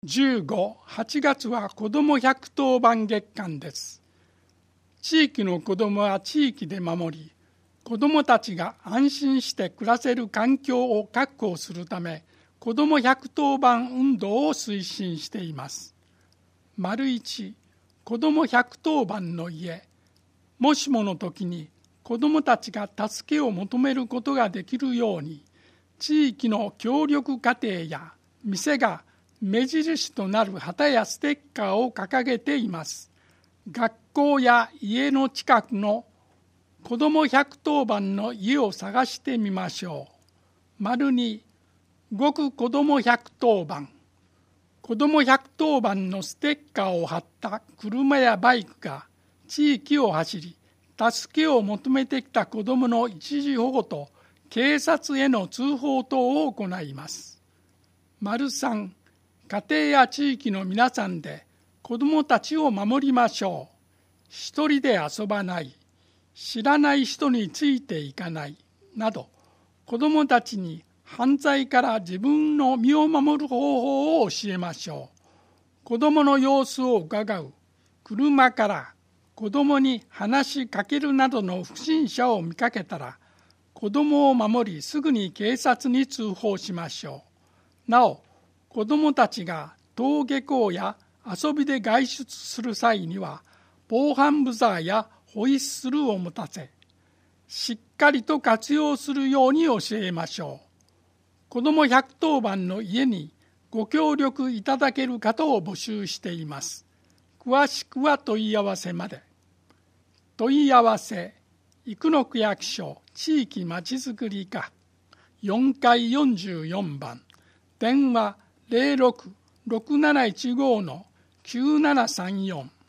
8月は子ども110番月間です。地域の子どもは地域で守り、子どもたちが安心して暮らせる環境を確保するため、子ども110番運動を推進しています。1、子ども110番の家。もしもの時に子どもたちが助けを求めることができるように、地域の協力家庭や店が目印となる旗やステッカーを掲げています。学校や家の近くの子ども110番の家を探してみましょう。2、動く子ども110番。子ども110番のステッカーを貼った車やバイクが地域を走り、助けを求めてきた子どもの一時保護と警察への通報等を行います。3、家庭や地域の皆さんで子どもたちを守りましょう。一人で遊ばない、知らない人についていかないなど、子どもたちに犯罪から自分の身を守る方法を教えましょう。子どもの様子を伺う、車から子どもに話しかけるなどの不審者を見かけたら、子どもを守りすぐに警察に通報しましょう。なお、子どもたちが登下校や遊びで外出する際には、防犯ブザーやホイッスルを持たせ、しっかりと活用するように教えましょう。子ども110番の家にご協力いただける方を募集しています。詳しくは問い合わせまで。問い合わせ、生野区役所地域まちづくり課4階44番、電話 06-6715-9734